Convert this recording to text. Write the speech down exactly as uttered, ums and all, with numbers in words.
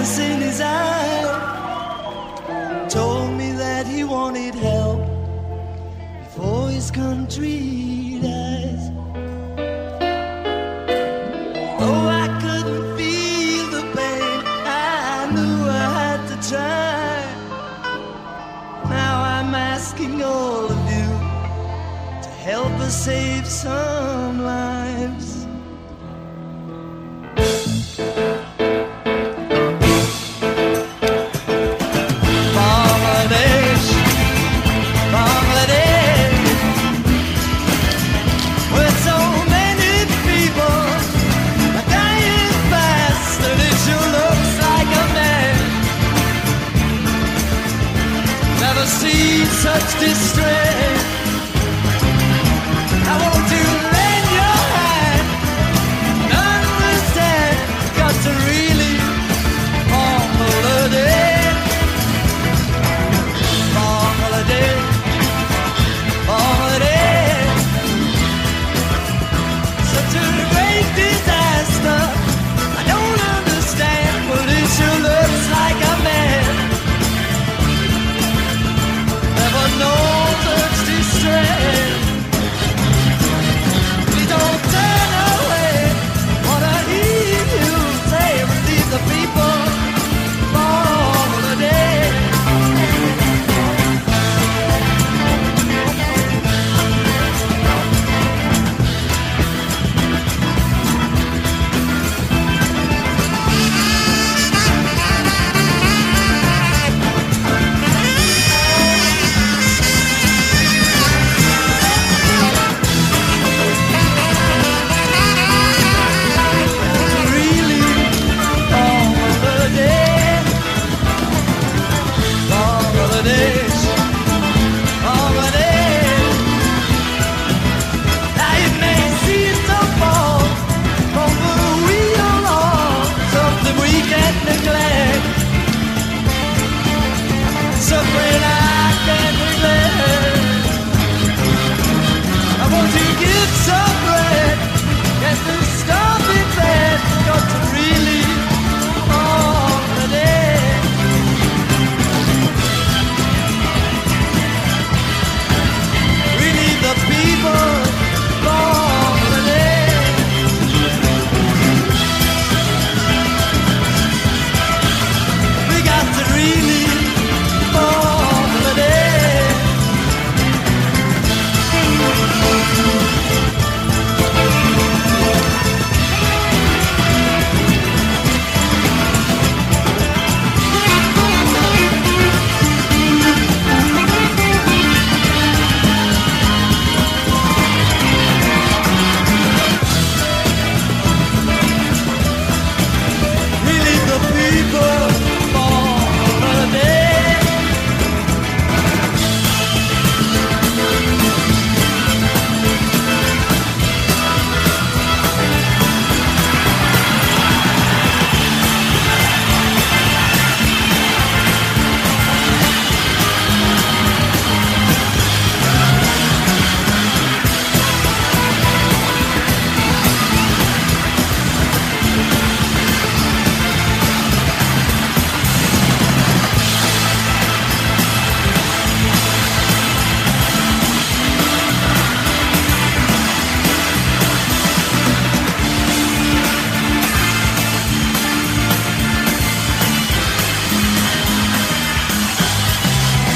sadness in his eye, told me that he wanted help before his country dies. Oh, I couldn't feel the pain, I knew I had to try. Now I'm asking all of you to help us save some lives. Bangladesh, Bangladesh, with so many people dying fast, and it sure looks like a man. Never seen such distress.